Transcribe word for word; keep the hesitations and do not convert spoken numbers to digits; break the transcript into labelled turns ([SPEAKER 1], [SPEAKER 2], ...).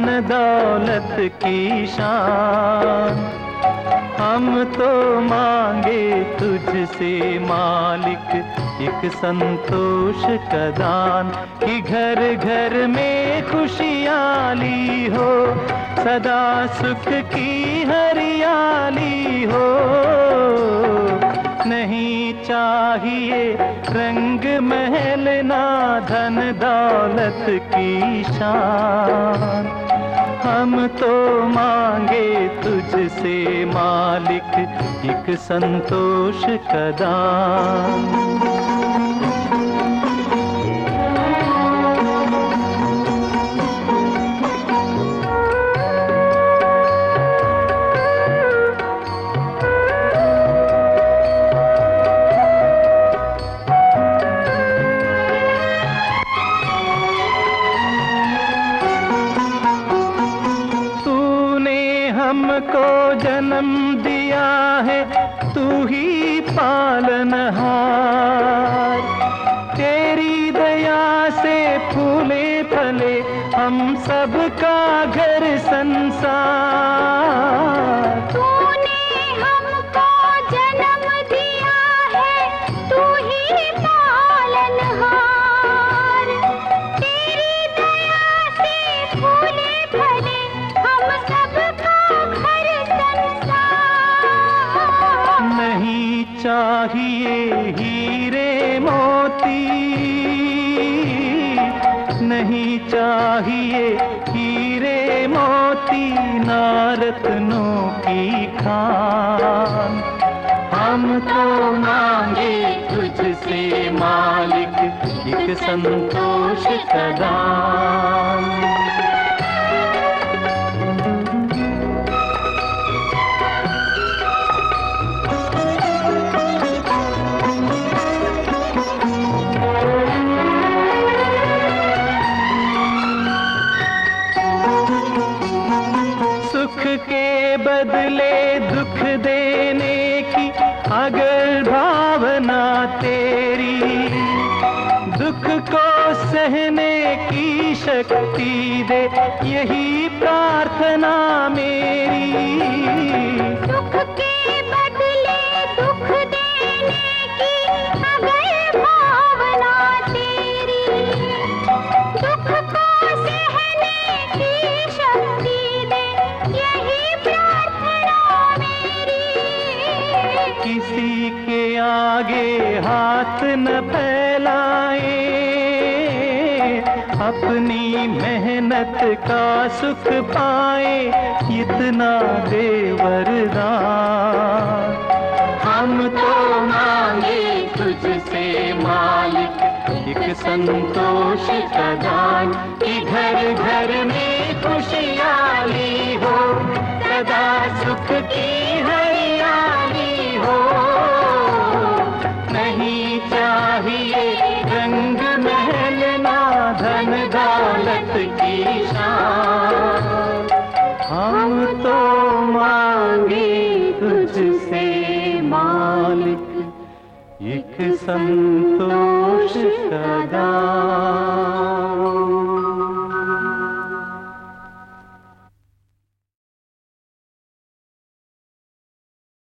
[SPEAKER 1] दौलत की शान। हम तो मांगे तुझसे मालिक एक संतोष का दान, कि घर घर में खुशहाली हो, सदा सुख की हरियाली हो। नहीं चाहिए रंग महल ना धन दौलत की शान। हम तो मांगे तुझसे मालिक एक संतोष का दान। हमको जन्म दिया है तू ही पालनहार, तेरी दया से फूले फले हम सबका घर संसार।
[SPEAKER 2] तूने हमको जन्म दिया है तू ही पालनहार, तेरी दया से फूले फले हम सबका
[SPEAKER 1] नहीं चाहिए हीरे मोती, नहीं चाहिए हीरे मोती ना रत्नों की खान। हम तो मांगे तुझसे मालिक एक संतोष का दान। सुख के बदले दुख देने की अगर भावना तेरी, दुख को सहने की शक्ति दे यही प्रार्थना मेरी।
[SPEAKER 2] दुख के बदले दुख देने की अगर भावना तेरी, दुख को सहने की शक्ति दे यही प्रार्थना मेरी।
[SPEAKER 1] किसी के आगे हाथ न फैलाए, अपनी मेहनत का सुख पाए इतना दे वरदान। हम तो मांगे तुझसे मालिक एक संतोष का दान, कि घर घर में खुशहाली हो, सदा सुख की हरियाली हो। नहीं चाहिए रंग महल ना धन दौलत की शान। हम तो मांगे तुझसे मालिक एक संतोष का दान।